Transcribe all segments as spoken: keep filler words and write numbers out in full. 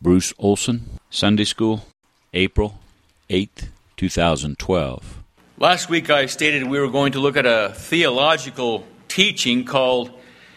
Bruce Olson, Sunday School, April eighth, twenty twelve. Last week I stated we were going to look at a theological teaching called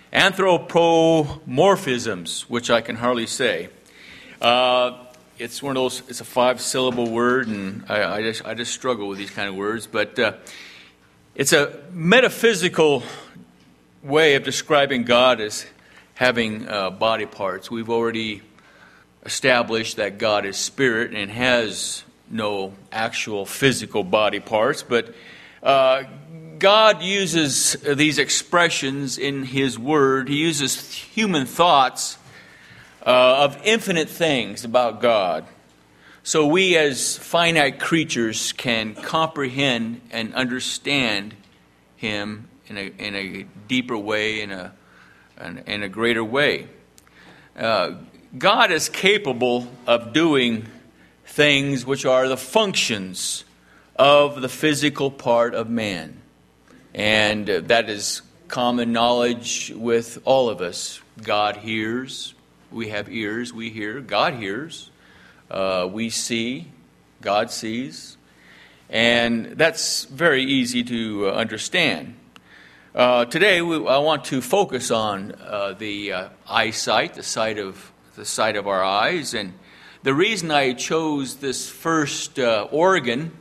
anthropomorphisms, which I can hardly say. Uh, it's one of those, it's a five-syllable word, and I, I, just, I just struggle with these kind of words, but uh, it's a metaphysical way of describing God as having uh, body parts. We've already established that God is spirit and has no actual physical body parts, but uh, God uses these expressions in His Word. He uses human thoughts uh, of infinite things about God. So we as finite creatures can comprehend and understand Him in a, in a deeper way, in a, in, in a greater way. Uh, God is capable of doing things which are the functions of the physical part of man. And uh, that is common knowledge with all of us. God hears. We have ears. We hear. God hears. Uh, we see. God sees. And that's very easy to uh, understand. Uh, today, we, I want to focus on uh, the uh, eyesight, the sight of the sight of our eyes. And the reason I chose this first uh, organ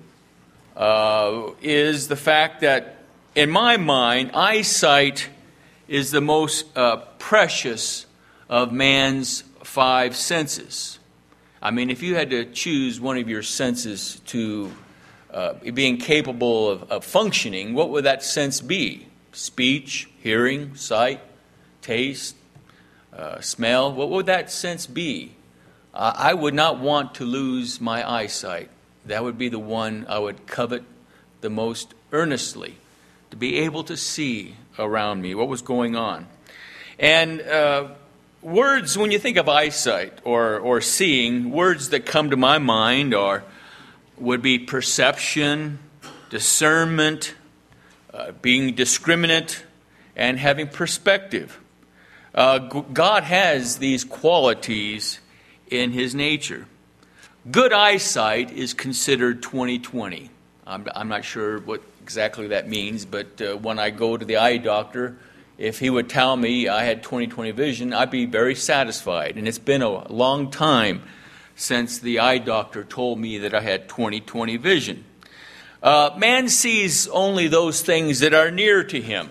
uh, is the fact that, in my mind, eyesight is the most uh, precious of man's five senses. I mean, if you had to choose one of your senses to uh, being capable of, of functioning, what would that sense be? Speech, hearing, sight, taste, uh, smell? What would that sense be? Uh, I would not want to lose my eyesight. That would be the one I would covet the most earnestly, to be able to see around me what was going on. And uh, words, when you think of eyesight or, or seeing, words that come to my mind are would be perception, discernment, uh, being discriminate, and having perspective. Uh, God has these qualities in His nature. Good eyesight is considered twenty twenty. I'm, I'm not sure what exactly that means, but uh, when I go to the eye doctor, if he would tell me I had twenty twenty vision, I'd be very satisfied. And it's been a long time since the eye doctor told me that I had twenty twenty vision. Uh, man sees only those things that are near to him.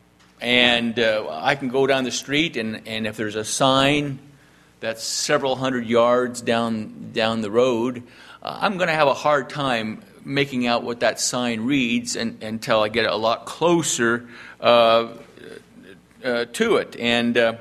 And uh, I can go down the street, and, and if there's a sign that's several hundred yards down, down the road, uh, I'm going to have a hard time making out what that sign reads and, until I get a lot closer uh, uh, to it. And uh,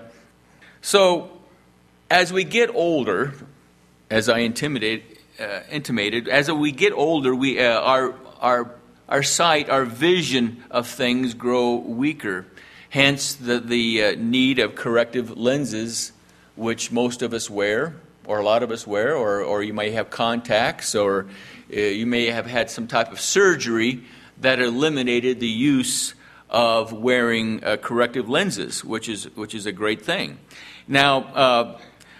so as we get older, as I intimated, uh, intimated, as we get older, we uh, our our our sight, our vision of things grow weaker. Hence the the uh, need of corrective lenses, which most of us wear, or a lot of us wear, or or you may have contacts, or uh, you may have had some type of surgery that eliminated the use of wearing uh, corrective lenses, which is which is a great thing. Now, uh,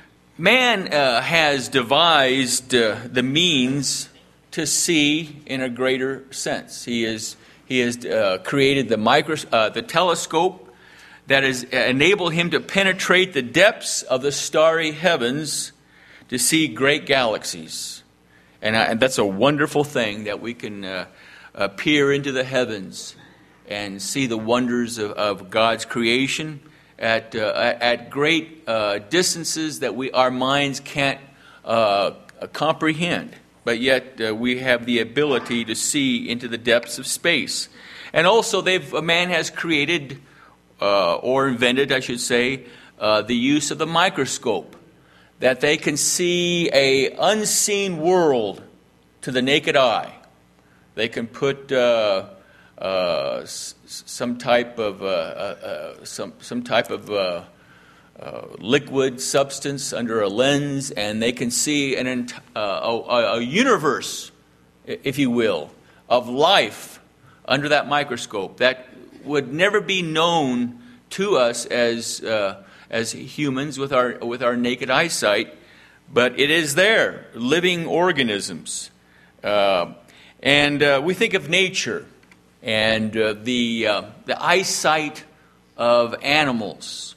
man uh, has devised uh, the means to see in a greater sense. He is he has uh, created the micro uh, the telescope that has enabled him to penetrate the depths of the starry heavens to see great galaxies. And, I, and that's a wonderful thing, that we can uh, uh, peer into the heavens and see the wonders of, of God's creation at uh, at great uh, distances that we our minds can't uh, comprehend. But yet uh, we have the ability to see into the depths of space. And also, they've a man has created uh, or invented, I should say, uh, the use of the microscope, that they can see a unseen world to the naked eye. They can put uh, uh, s- some type of uh, uh, some some type of uh, uh, liquid substance under a lens, and they can see an ent- uh, a, a universe, if you will, of life under that microscope that would never be known to us as uh, as humans with our with our naked eyesight. but it is there, living organisms. Uh, and uh, we think of nature and uh, the uh, the eyesight of animals.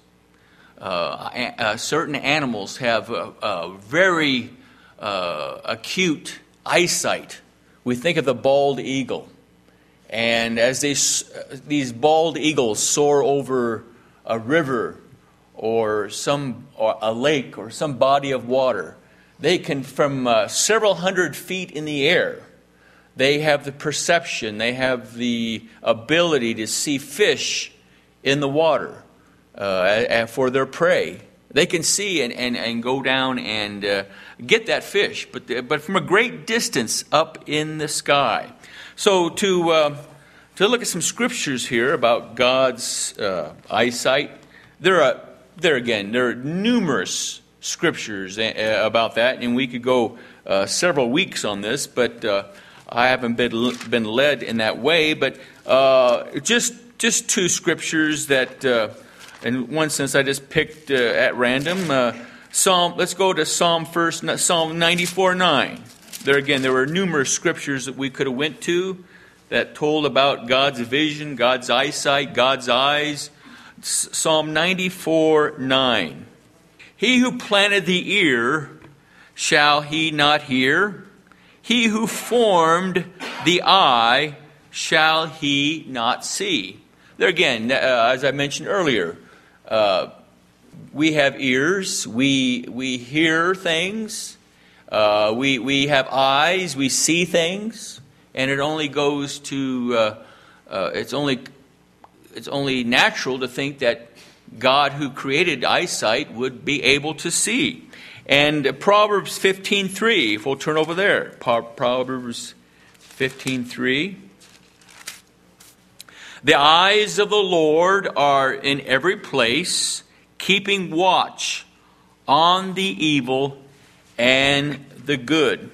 Uh, uh, certain animals have a, a very uh, acute eyesight. We think of the bald eagle. And as they, these bald eagles soar over a river or some or a lake or some body of water, they can, from uh, several hundred feet in the air, they have the perception, they have the ability to see fish in the water uh, for their prey. They can see and, and, and go down and uh, get that fish, but but from a great distance up in the sky. So to uh, to look at some scriptures here about God's uh, eyesight, there are there again there are numerous scriptures about that, and we could go uh, several weeks on this, but uh, I haven't been been led in that way. But uh, just just two scriptures that, uh, in one sense, I just picked uh, at random. Uh, Psalm. Let's go to Psalm first. Psalm ninety-four nine. There again, there were numerous scriptures that we could have went to that told about God's vision, God's eyesight, God's eyes. Psalm ninety-four nine. He who planted the ear, shall he not hear? He who formed the eye, shall he not see? There again, uh, as I mentioned earlier, uh, we have ears, we we hear things. Uh, we we have eyes, we see things, and it only goes to uh, uh, it's only it's only natural to think that God, who created eyesight, would be able to see. And Proverbs fifteen three, if we'll turn over there, Proverbs fifteen three. The eyes of the Lord are in every place, keeping watch on the evil and the good.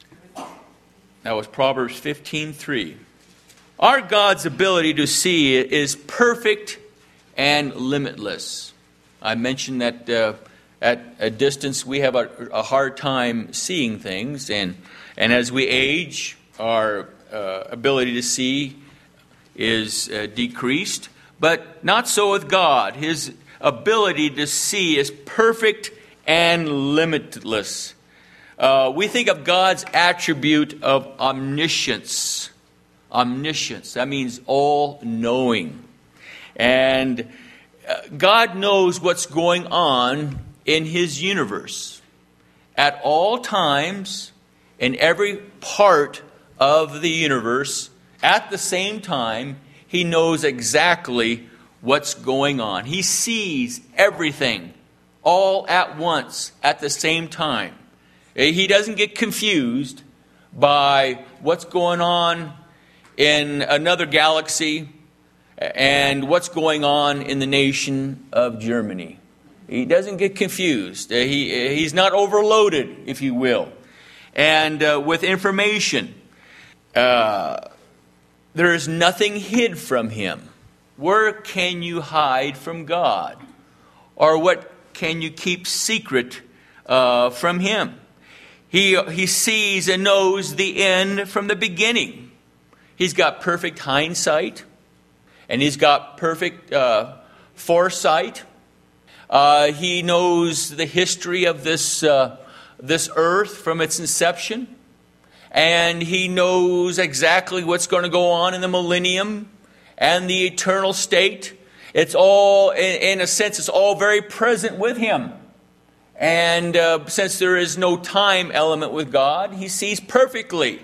That was Proverbs fifteen three. Our God's ability to see is perfect and limitless. I mentioned that uh, at a distance we have a, a hard time seeing things, and and as we age, our uh, ability to see is uh, decreased. But not so with God. His ability to see is perfect and limitless. Uh, we think of God's attribute of omniscience. Omniscience, that means all-knowing. And uh, God knows what's going on in His universe. At all times, in every part of the universe, at the same time, He knows exactly what's going on. He sees everything all at once, at the same time. He doesn't get confused by what's going on in another galaxy and what's going on in the nation of Germany. He doesn't get confused. He, he's not overloaded, if you will. And uh, with information, uh, there is nothing hid from Him. Where can you hide from God? Or what can you keep secret uh, from Him? He, he sees and knows the end from the beginning. He's got perfect hindsight. And He's got perfect uh, foresight. Uh, he knows the history of this, uh, this earth from its inception. And He knows exactly what's going to go on in the millennium and the eternal state. It's all, in, in a sense, it's all very present with Him. And uh, since there is no time element with God, He sees perfectly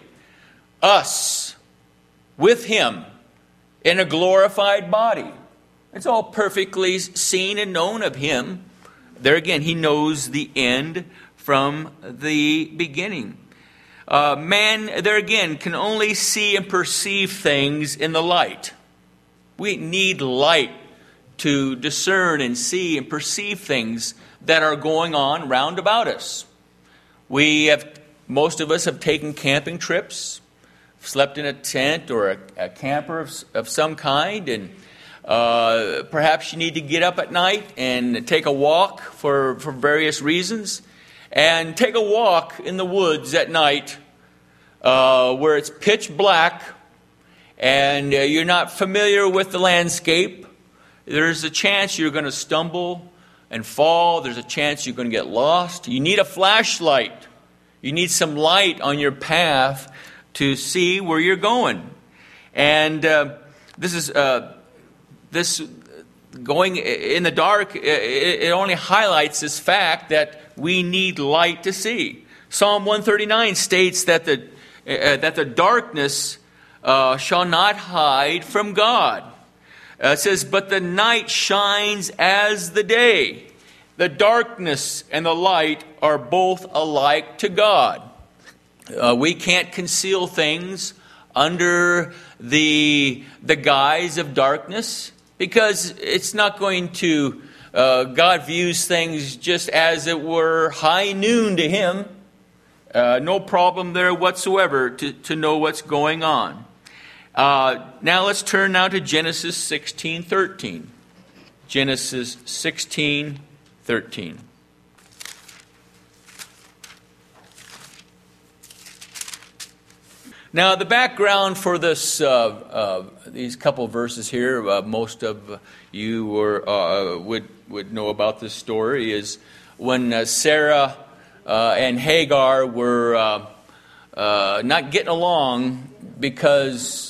us with Him in a glorified body. It's all perfectly seen and known of Him. There again, He knows the end from the beginning. Uh, man, there again, can only see and perceive things in the light. We need light to discern and see and perceive things that are going on round about us. We have, most of us have taken camping trips, slept in a tent or a, a camper of, of some kind, and uh, perhaps you need to get up at night and take a walk for, for various reasons. and take a walk in the woods at night uh, where it's pitch black and uh, you're not familiar with the landscape, there's a chance you're going to stumble and fall. There's a chance you're going to get lost. You need a flashlight. You need some light on your path to see where you're going. And uh, this is uh, this going in the dark. It, it only highlights this fact that we need light to see. Psalm one thirty-nine states that the uh, that the darkness uh, shall not hide from God. Uh, it says, but the night shines as the day. The darkness and the light are both alike to God. Uh, we can't conceal things under the, the guise of darkness because it's not going to, uh, God views things just as it were high noon to Him. Uh, no problem there whatsoever to, to know what's going on. Uh, now let's turn now to Genesis sixteen thirteen. Genesis sixteen thirteen. Now the background for this, uh, uh, these couple verses here, uh, most of you were, uh, would would know about this story, is when uh, Sarah uh, and Hagar were uh, uh, not getting along because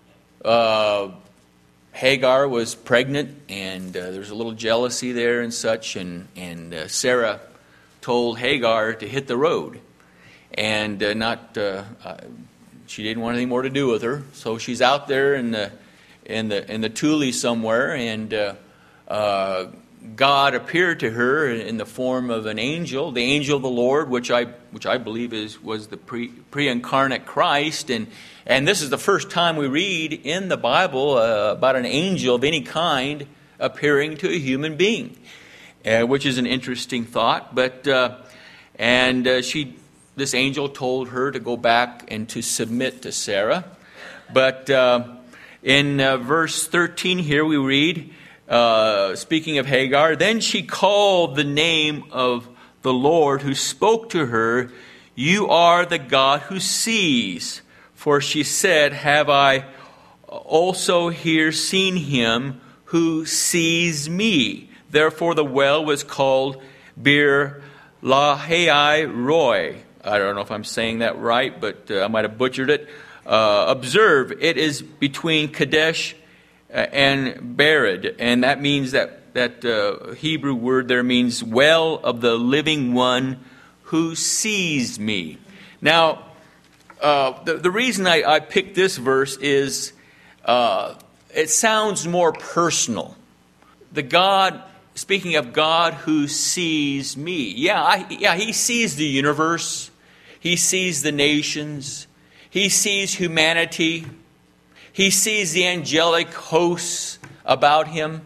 Uh, Hagar was pregnant, and uh, there's a little jealousy there and such, and, and uh, Sarah told Hagar to hit the road, and uh, not uh, uh, she didn't want anything more to do with her, so she's out there in the in the in the Tule somewhere, and uh, uh, God appeared to her in the form of an angel, the angel of the Lord, which I which I believe is was the pre pre-incarnate Christ, and and this is the first time we read in the Bible uh, about an angel of any kind appearing to a human being, uh, which is an interesting thought. But uh, and uh, she this angel told her to go back and to submit to Sarah. But uh, in uh, verse thirteen here we read, Uh, speaking of Hagar, then she called the name of the Lord who spoke to her, you are the God who sees. For she said, have I also here seen him who sees me? Therefore the well was called Bir Lahai Roi. I don't know if I'm saying that right, but uh, I might have butchered it. Uh, observe, it is between Kadesh and Bered, and that means that that uh, Hebrew word there means well of the living one who sees me. Now, uh, the, the reason I, I picked this verse is uh, it sounds more personal. The God, speaking of God who sees me. Yeah, I, yeah, He sees the universe. He sees the nations. He sees humanity. He sees the angelic hosts about Him.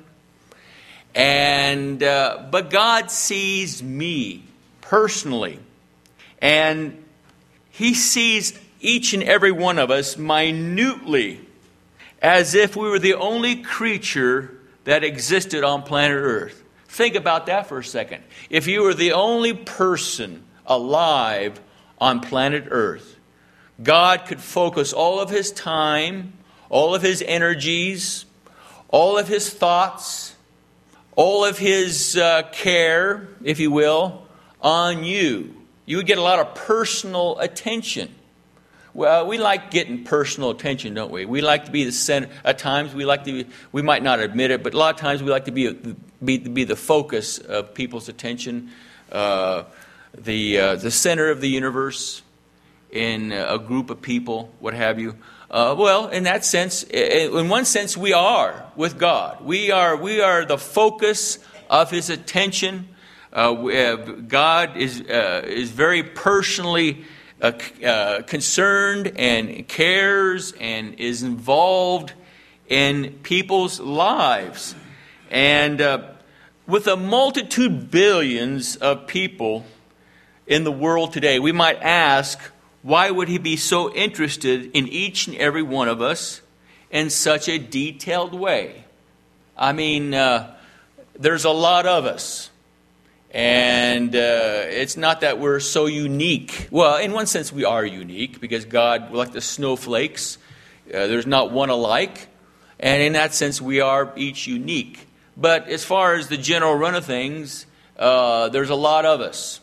And uh, but God sees me personally. And He sees each and every one of us minutely, as if we were the only creature that existed on planet Earth. Think about that for a second. If you were the only person alive on planet Earth, God could focus all of His time, all of His energies, all of His thoughts, all of His uh, care, if you will, on you. You would get a lot of personal attention. Well, we like getting personal attention, don't we? We like to be the center. At times, we like to be, we might not admit it, but a lot of times we like to be be, be the focus of people's attention, uh, the uh, the center of the universe in a group of people, what have you. Uh, well, in that sense, in one sense, we are with God. We are we are the focus of His attention. Uh, we have, God is uh, is very personally uh, uh, concerned and cares and is involved in people's lives. And uh, with a multitude, billions of people in the world today, we might ask, why would He be so interested in each and every one of us in such a detailed way? I mean, uh, there's a lot of us. And uh, it's not that we're so unique. Well, in one sense, we are unique because God, like the snowflakes, uh, there's not one alike. And in that sense, we are each unique. But as far as the general run of things, uh, there's a lot of us.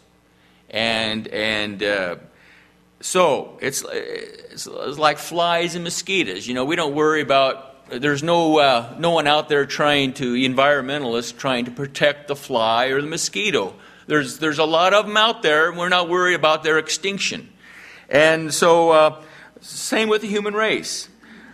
And and uh, so it's, it's it's like flies and mosquitoes. You know, we don't worry about. There's no uh, no one out there trying to, environmentalists trying to protect the fly or the mosquito. There's there's a lot of them out there, and we're not worried about their extinction. And so, uh, same with the human race.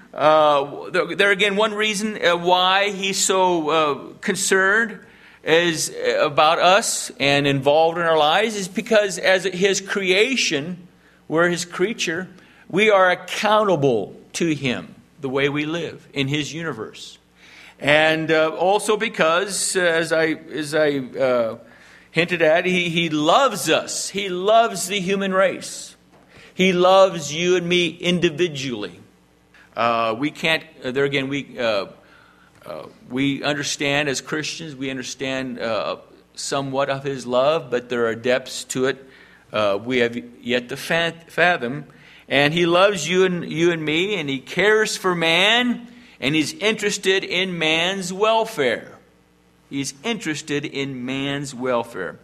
Uh, there, there again, one reason uh, why he's so uh, concerned is about us and involved in our lives is because as his creation, we're his creature, we are accountable to him. The way we live in his universe. And uh, also because, uh, as I as I uh, hinted at, he, he loves us. He loves the human race. He loves you and me individually. Uh, we can't, uh, there again, we, uh, uh, we understand as Christians, we understand uh, somewhat of his love, but there are depths to it uh, we have yet to fathom. And he loves you and you and me, and he cares for man, and he's interested in man's welfare. He's interested in man's welfare.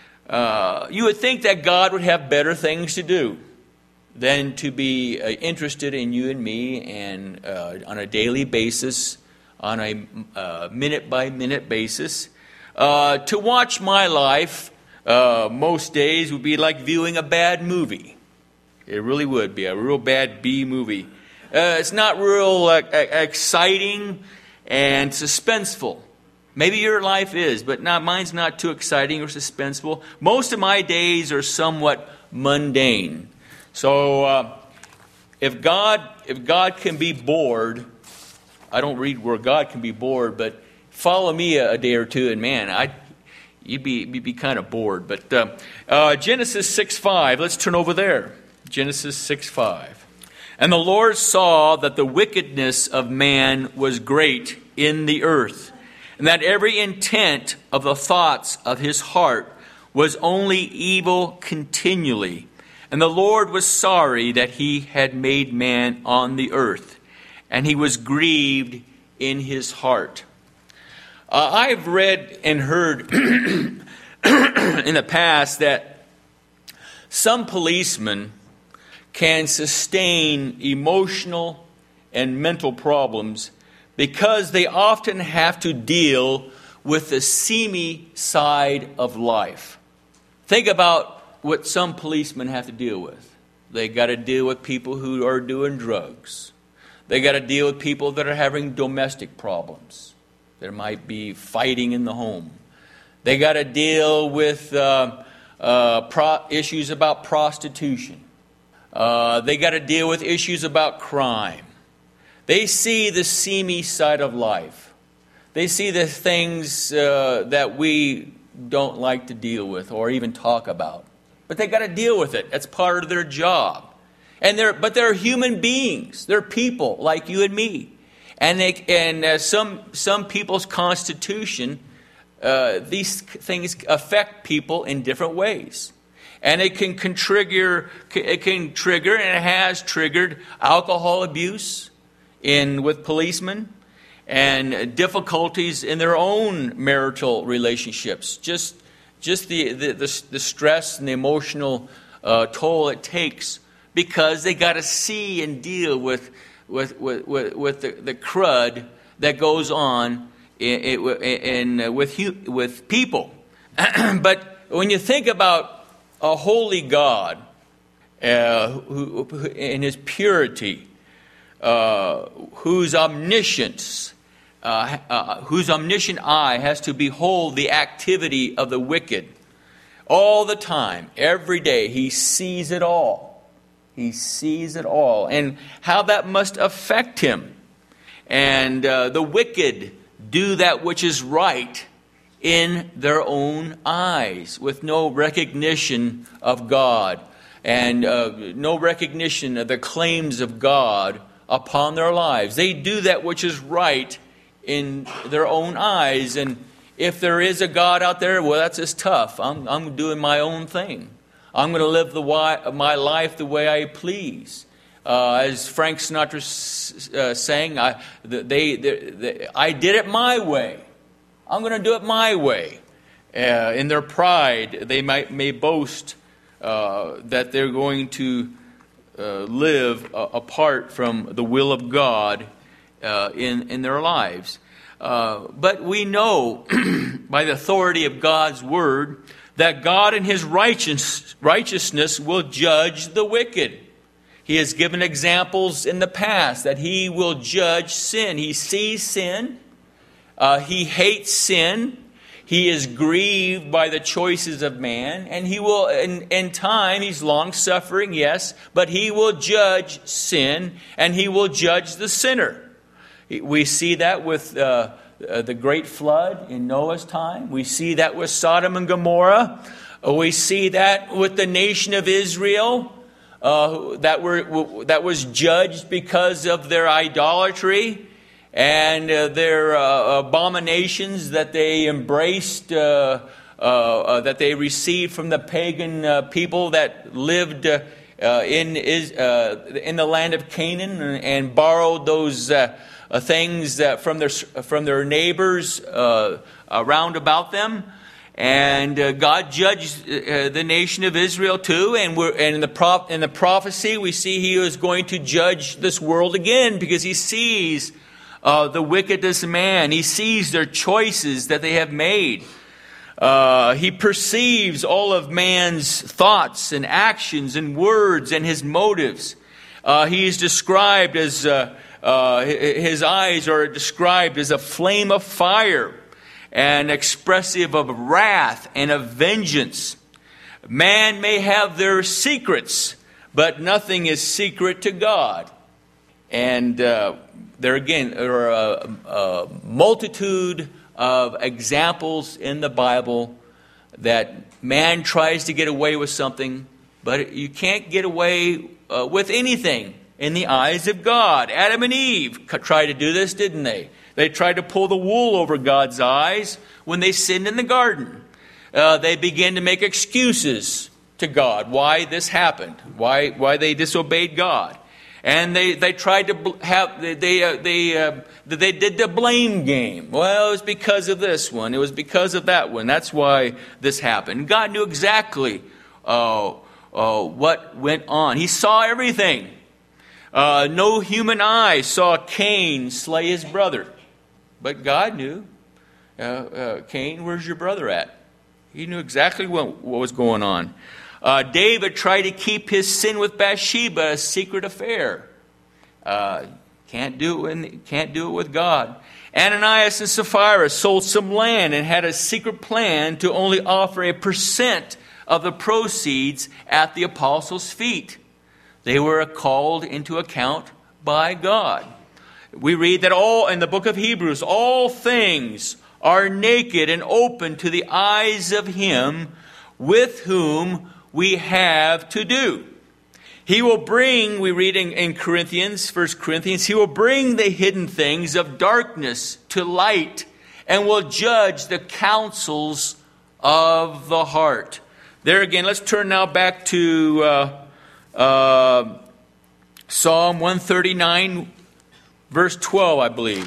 Uh, you would think that God would have better things to do than to be uh, interested in you and me, and uh, on a daily basis, on a uh, minute-by-minute basis. Uh, to watch my life uh, most days would be like viewing a bad movie. It really would be a real bad B movie. Uh, it's not real uh, exciting and suspenseful. Maybe your life is, but not mine's not too exciting or suspenseful. Most of my days are somewhat mundane. So uh, if God, if God can be bored, I don't read where God can be bored, but follow me a, a day or two, and man, I you'd be you'd be kind of bored. But uh, uh, Genesis six five. Let's turn over there. Genesis six five. And the Lord saw that the wickedness of man was great in the earth, and that every intent of the thoughts of his heart was only evil continually. And the Lord was sorry that he had made man on the earth, and he was grieved in his heart. Uh, I've read and heard in the past that some policemen can sustain emotional and mental problems because they often have to deal with the seamy side of life. Think about what some policemen have to deal with. They got to deal with people who are doing drugs. They got to deal with people that are having domestic problems. There might be fighting in the home. They got to deal with uh, uh, pro- issues about prostitution. Uh, they got to deal with issues about crime. They see the seamy side of life. They see the things uh, that we don't like to deal with or even talk about. But they got to deal with it. That's part of their job. And they're but they're human beings. They're people like you and me. And they and uh, some some people's constitution, uh, these things affect people in different ways. And it can, can trigger, it can trigger, and it has triggered alcohol abuse in with policemen, and difficulties in their own marital relationships. Just, just the the, the, the stress and the emotional uh, toll it takes because they got to see and deal with with with, with, with the, the crud that goes on in, in, in with with people. But when you think about a holy God, uh, who, who, in his purity, uh, whose omniscience, uh, uh, whose omniscient eye has to behold the activity of the wicked all the time, every day. He sees it all. He sees it all, and how that must affect him. And uh, the wicked do that which is right in their own eyes, with no recognition of God and uh, no recognition of the claims of God upon their lives. They do that which is right in their own eyes, and if there is a God out there, well, that's just tough. I'm, I'm doing my own thing. I'm going to live the my life the way I please. Uh, as Frank Sinatra uh, sang, I, they, they, they, I did it my way. I'm going to do it my way. Uh, in their pride, they might may boast uh, that they're going to uh, live uh, apart from the will of God uh, in, in their lives. Uh, but we know by the authority of God's word that God in his righteous, righteousness will judge the wicked. He has given examples in the past that he will judge sin. He sees sin. Uh, he hates sin. He is grieved by the choices of man. And he will, in, in time, he's long-suffering, yes, but he will judge sin and he will judge the sinner. We see that with uh, uh, the great flood in Noah's time. We see that with Sodom and Gomorrah. Uh, we see that with the nation of Israel uh, that were that was judged because of their idolatry and uh, their uh, abominations that they embraced, uh, uh, uh, that they received from the pagan uh, people that lived uh, uh, in is uh, in the land of Canaan and, and borrowed those Uh, Uh, things uh, from their from their neighbors uh, around about them, and uh, God judged uh, the nation of Israel too. And we're and in the prop in the prophecy we see He is going to judge this world again because He sees uh, the wickedness of man. He sees their choices that they have made. Uh, he perceives all of man's thoughts and actions and words and his motives. Uh, he is described as uh, Uh, his eyes are described as a flame of fire and expressive of wrath and of vengeance. Man may have their secrets, but nothing is secret to God. And uh, there again there are a, a multitude of examples in the Bible that man tries to get away with something, but you can't get away uh, with anything in the eyes of God. Adam and Eve tried to do this, didn't they? They tried to pull the wool over God's eyes when they sinned in the garden. Uh, they began to make excuses to God why this happened, why why they disobeyed God, and they they tried to have they they uh, they, uh, they did the blame game. Well, it was because of this one. It was because of that one. That's why this happened. God knew exactly uh, uh, what went on. He saw everything. Uh, no human eye saw Cain slay his brother. But God knew. Uh, uh, Cain, where's your brother at? He knew exactly what, what was going on. Uh, David tried to keep his sin with Bathsheba a secret affair. Uh, can't do it when, can't do it with God. Ananias and Sapphira sold some land and had a secret plan to only offer a percent of the proceeds at the apostles' feet. They were called into account by God. We read that all in the book of Hebrews, all things are naked and open to the eyes of Him with whom we have to do. He will bring, we read in, in Corinthians, First Corinthians, He will bring the hidden things of darkness to light and will judge the counsels of the heart. There again, let's turn now back to Uh, Uh, Psalm one thirty-nine, verse twelve, I believe.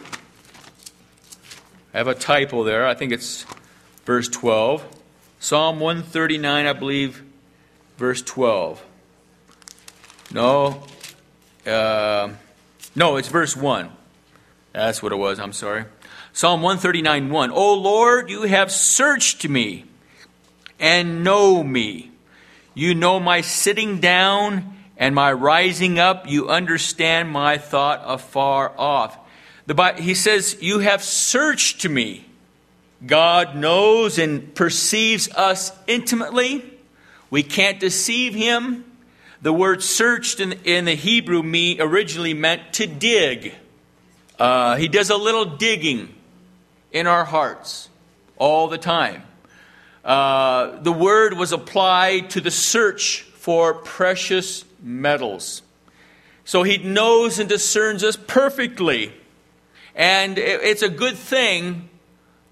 I have a typo there. I think it's verse twelve. Psalm one thirty-nine, I believe, verse twelve. No. Uh, no, it's verse one. That's what it was. I'm sorry. Psalm one thirty-nine, one. O Lord, you have searched me and know me. You know my sitting down and my rising up. You understand my thought afar off. The Bible, he says, you have searched me. God knows and perceives us intimately. We can't deceive Him. The word searched in, in the Hebrew me originally meant to dig. Uh, he does a little digging in our hearts all the time. Uh, the word was applied to the search for precious metals. So He knows and discerns us perfectly. And it's a good thing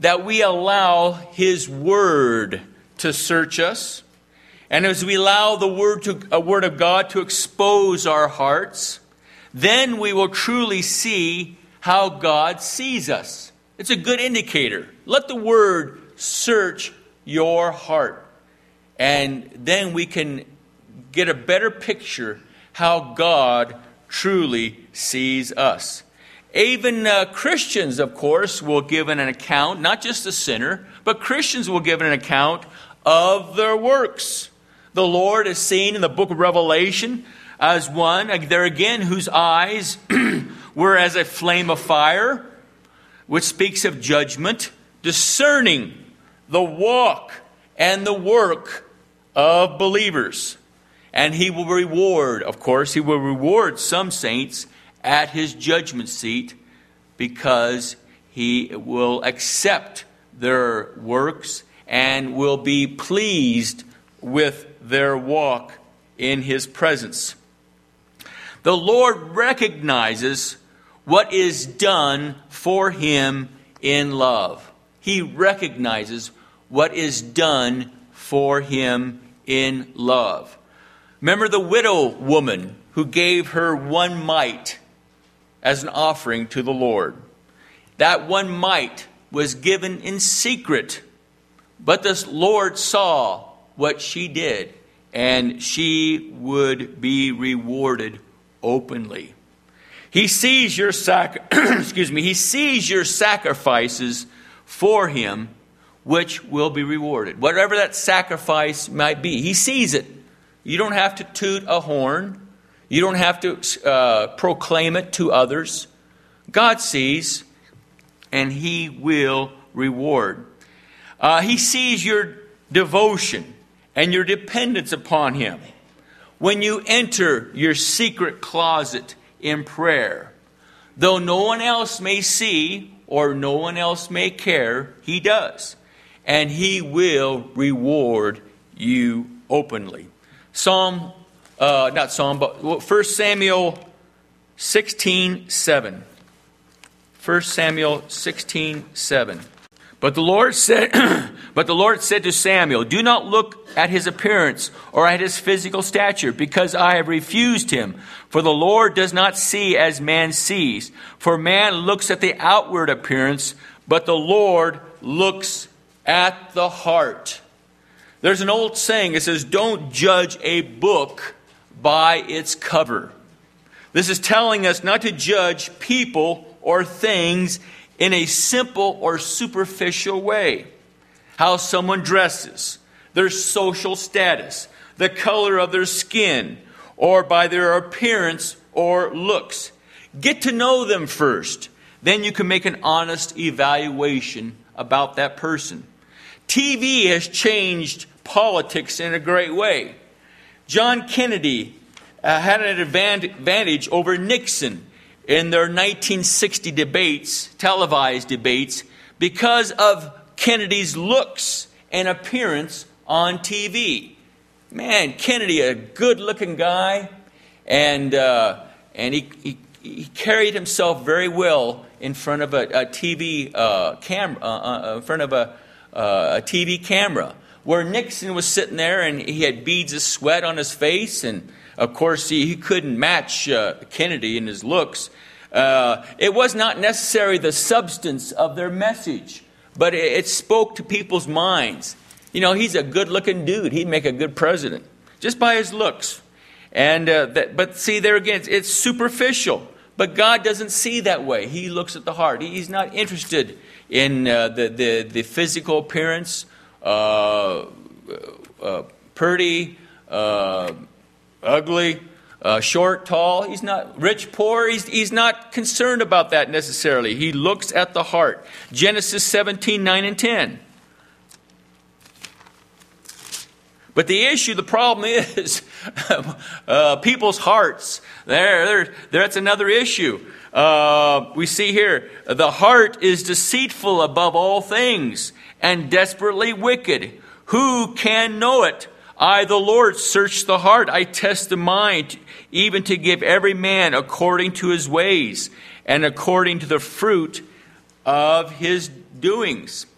that we allow His Word to search us, and as we allow the Word to a Word of God to expose our hearts, then we will truly see how God sees us. It's a good indicator. Let the Word search your heart, and then we can get a better picture how God truly sees us. Even uh, Christians, of course, will give an account, not just the sinner, but Christians will give an account of their works. The Lord is seen in the book of Revelation as one, there again, whose eyes were as a flame of fire, which speaks of judgment, discerning the walk and the work of believers. And He will reward, of course, He will reward some saints at His judgment seat, because He will accept their works and will be pleased with their walk in His presence. The Lord recognizes what is done for Him in love. He recognizes what is done for Him in love. Remember the widow woman who gave her one mite as an offering to the Lord. That one mite was given in secret, but the Lord saw what she did, and she would be rewarded openly. He sees your sac- excuse me, He sees your sacrifices for Him, which will be rewarded. Whatever that sacrifice might be, He sees it. You don't have to toot a horn. You don't have to uh, proclaim it to others. God sees, and He will reward. Uh, he sees your devotion and your dependence upon Him. When you enter your secret closet in prayer, though no one else may see or no one else may care, He does. And He will reward you openly. Psalm Uh, not Psalm, but First Samuel sixteen seven. First Samuel sixteen seven. But the Lord said, but the Lord said to Samuel, "Do not look at his appearance or at his physical stature, because I have refused him. For the Lord does not see as man sees. For man looks at the outward appearance, but the Lord looks at the heart." There's an old saying, it says, "Don't judge a book by its cover." This is telling us not to judge people or things in a simple or superficial way. How someone dresses, their social status, the color of their skin, or by their appearance or looks. Get to know them first. Then you can make an honest evaluation about that person. T V has changed politics in a great way. John Kennedy uh, had an advantage over Nixon in their nineteen sixty debates, televised debates, because of Kennedy's looks and appearance on T V. Man, Kennedy, a good-looking guy, and uh, and he, he he carried himself very well in front of a, a T V uh, camera, uh, uh, in front of a, uh, a T V camera. Where Nixon was sitting there and he had beads of sweat on his face, and of course he, he couldn't match uh, Kennedy in his looks. Uh, it was not necessarily the substance of their message, but it, it spoke to people's minds. You know, he's a good-looking dude. He'd make a good president just by his looks. And uh, that, but see, there again, it's, it's superficial. But God doesn't see that way. He looks at the heart. He's not interested in uh, the, the the physical appearance. Uh, uh, pretty, uh, ugly, uh, short, tall. He's not rich, poor. He's, he's not concerned about that necessarily. He looks at the heart. Genesis seventeen, nine and ten. But the issue, the problem is uh, people's hearts. There, there, that's another issue. Uh, we see here, the heart is deceitful above all things and desperately wicked. Who can know it? I, the Lord, search the heart. I test the mind, even to give every man according to his ways and according to the fruit of his doings.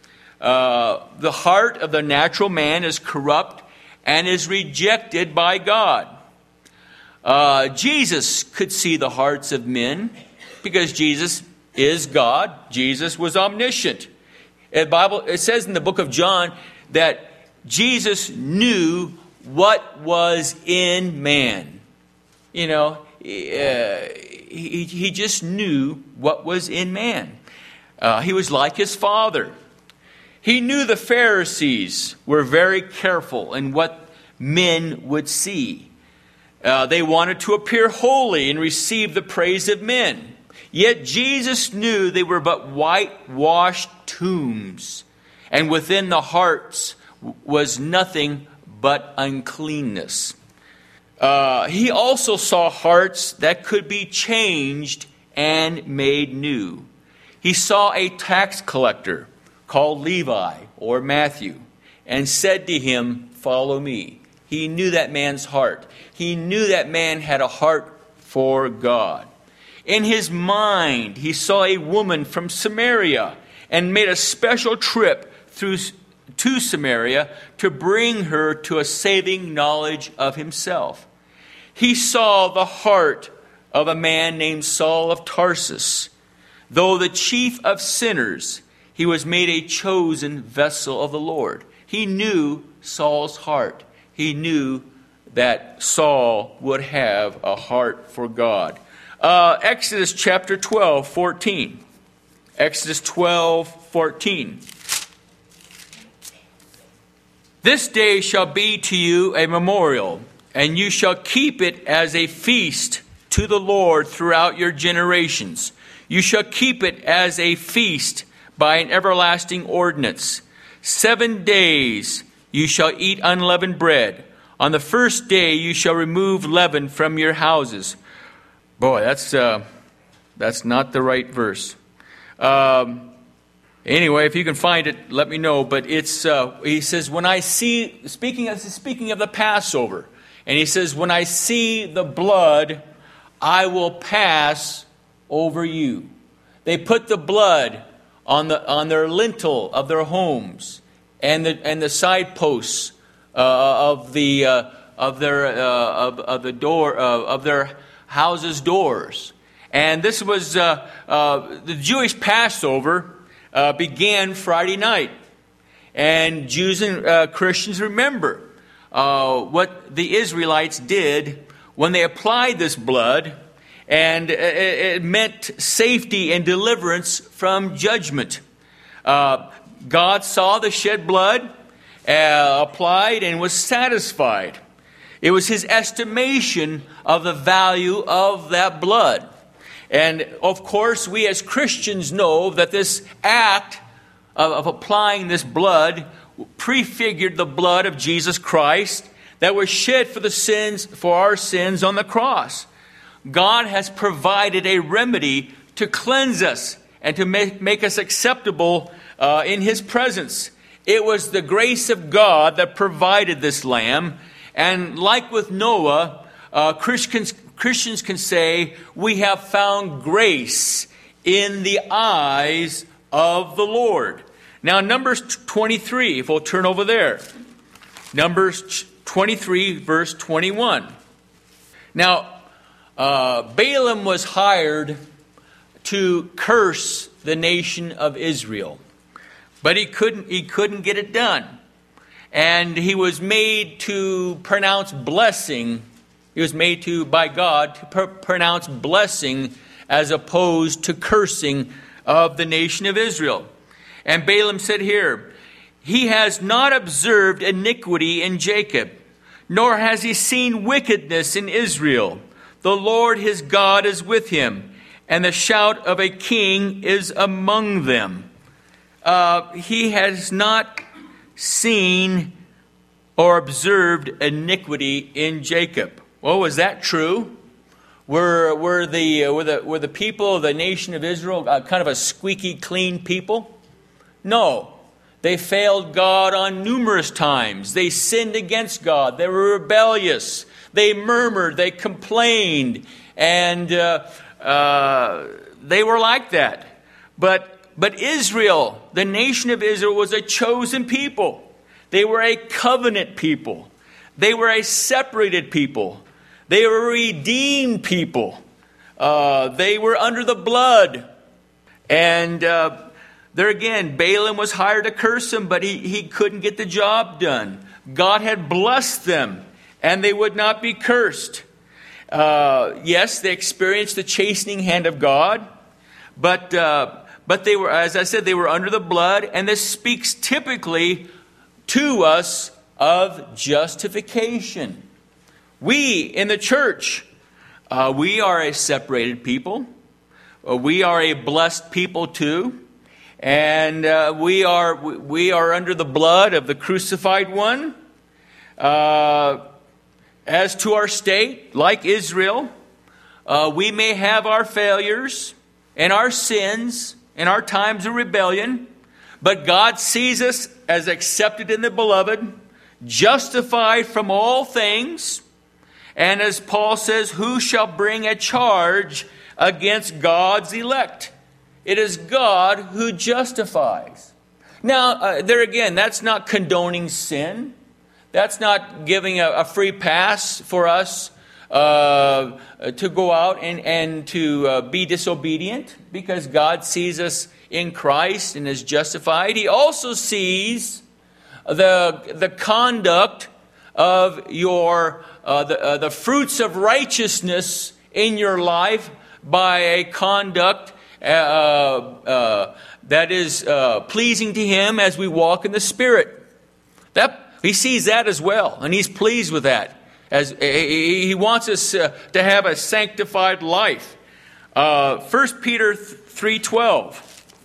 Uh, the heart of the natural man is corrupt and is rejected by God. Uh, Jesus could see the hearts of men because Jesus is God. Jesus was omniscient. The Bible, it says in the book of John that Jesus knew what was in man. You know, uh, he, he just knew what was in man. Uh, he was like his Father. He knew the Pharisees were very careful in what men would see. Uh, they wanted to appear holy and receive the praise of men. Yet Jesus knew they were but whitewashed tombs, and within the hearts was nothing but uncleanness. Uh, he also saw hearts that could be changed and made new. He saw a tax collector called Levi or Matthew and said to him, "Follow me." He knew that man's heart. He knew that man had a heart for God. In his mind, he saw a woman from Samaria and made a special trip through to Samaria to bring her to a saving knowledge of himself. He saw the heart of a man named Saul of Tarsus. Though the chief of sinners, he was made a chosen vessel of the Lord. He knew Saul's heart. He knew that Saul would have a heart for God. Uh, Exodus chapter twelve, fourteen. Exodus twelve, fourteen. This day shall be to you a memorial, and you shall keep it as a feast to the Lord throughout your generations. You shall keep it as a feast by an everlasting ordinance. Seven days you shall eat unleavened bread. On the first day you shall remove leaven from your houses. Boy, that's uh, that's not the right verse. Um, anyway, if you can find it, let me know. But it's uh, he says, when I see, speaking of speaking of the Passover, and he says, when I see the blood, I will pass over you. They put the blood on the on their lintel of their homes and the and the side posts uh, of the uh, of their uh, of, of the door uh, of their houses' doors. And this was uh, uh, the Jewish Passover uh, began Friday night, and Jews and uh, Christians remember uh, what the Israelites did when they applied this blood. And it meant safety and deliverance from judgment. Uh, God saw the shed blood, uh, applied, and was satisfied. It was his estimation of the value of that blood. And of course, we as Christians know that this act of, of applying this blood prefigured the blood of Jesus Christ that was shed for the sins, for our sins on the cross. God has provided a remedy to cleanse us and to make, make us acceptable uh, in his presence. It was the grace of God that provided this lamb. And like with Noah, uh, Christians, Christians can say, we have found grace in the eyes of the Lord. Now, Numbers twenty-three, if we'll turn over there. Numbers twenty-three, verse twenty-one. Now, Uh, Balaam was hired to curse the nation of Israel, but he couldn't. He couldn't get it done, and he was made to pronounce blessing. He was made to by God to pr- pronounce blessing as opposed to cursing of the nation of Israel. And Balaam said here, "He has not observed iniquity in Jacob, nor has he seen wickedness in Israel. The Lord his God is with him, and the shout of a king is among them." Uh, he has not seen or observed iniquity in Jacob. Well, was that true? Were were the uh, were the were the people of the nation of Israel uh, kind of a squeaky clean people? No. They failed God on numerous times. They sinned against God. They were rebellious. They murmured, they complained, and uh, uh, they were like that. But but Israel, the nation of Israel, was a chosen people. They were a covenant people. They were a separated people. They were a redeemed people. Uh, they were under the blood. And uh, there again, Balaam was hired to curse them, but he, he couldn't get the job done. God had blessed them, and they would not be cursed. Uh, yes, they experienced the chastening hand of God, but uh, but they were, as I said, they were under the blood, and this speaks typically to us of justification. We in the church, uh, we are a separated people. Uh, we are a blessed people too, and uh, we are we are under the blood of the crucified one. Uh, As to our state, like Israel, uh, we may have our failures and our sins and our times of rebellion, but God sees us as accepted in the beloved, justified from all things. And as Paul says, who shall bring a charge against God's elect? It is God who justifies. Now, uh, there again, that's not condoning sin. That's not giving a, a free pass for us uh, to go out and, and to uh, be disobedient, because God sees us in Christ and is justified. He also sees the, the conduct of your uh, the, uh, the fruits of righteousness in your life by a conduct uh, uh, that is uh, pleasing to Him as we walk in the Spirit. That He sees that as well, and He's pleased with that. As He wants us uh, to have a sanctified life. Uh, First Peter three twelve.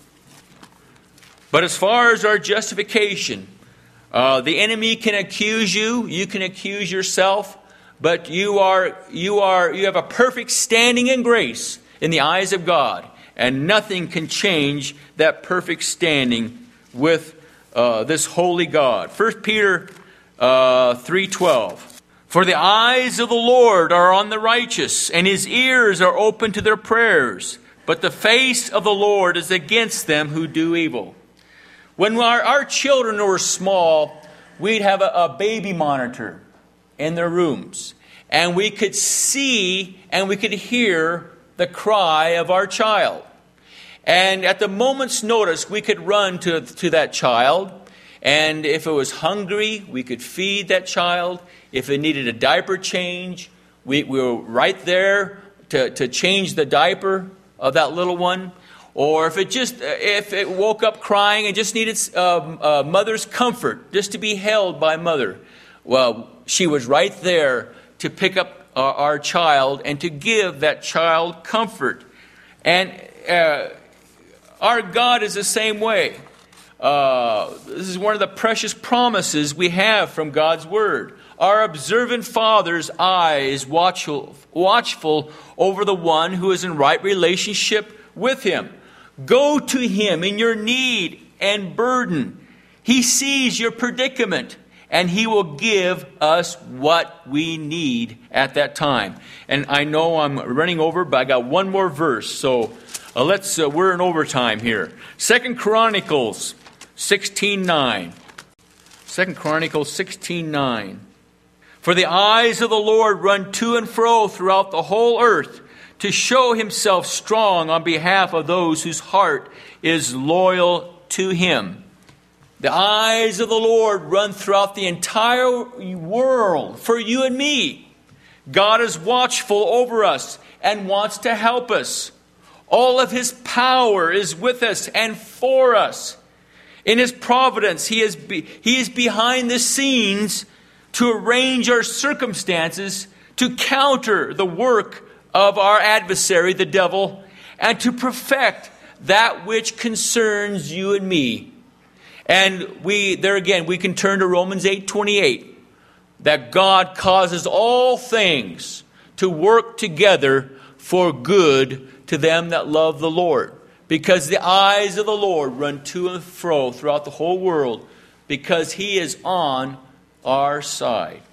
But as far as our justification, uh, the enemy can accuse you. You can accuse yourself, but you are you are you have a perfect standing in grace in the eyes of God, and nothing can change that perfect standing with Uh, this holy God. First Peter uh, three twelve. For the eyes of the Lord are on the righteous, and His ears are open to their prayers. But the face of the Lord is against them who do evil. When our, our children were small, we'd have a, a baby monitor in their rooms. And we could see and we could hear the cry of our child. And at the moment's notice, we could run to, to that child. And if it was hungry, we could feed that child. If it needed a diaper change, we, we were right there to, to change the diaper of that little one. Or if it just if it woke up crying and just needed um, uh, mother's comfort, just to be held by mother, well, she was right there to pick up our, our child and to give that child comfort. And uh, our God is the same way. Uh, this is one of the precious promises we have from God's Word. Our observant Father's eye is watchful, watchful over the one who is in right relationship with Him. Go to Him in your need and burden. He sees your predicament, and He will give us what we need at that time. And I know I'm running over, but I got one more verse, so Uh, let's. Uh, we're in overtime here. Second Chronicles sixteen nine. Second Chronicles sixteen nine. For the eyes of the Lord run to and fro throughout the whole earth, to show Himself strong on behalf of those whose heart is loyal to Him. The eyes of the Lord run throughout the entire world for you and me. God is watchful over us and wants to help us. All of His power is with us and for us. In His providence, He is, be, he is behind the scenes to arrange our circumstances, to counter the work of our adversary, the devil, and to perfect that which concerns you and me. And we, there again, we can turn to Romans eight twenty-eight, that God causes all things to work together for good to them that love the Lord, because the eyes of the Lord run to and fro throughout the whole world, because He is on our side.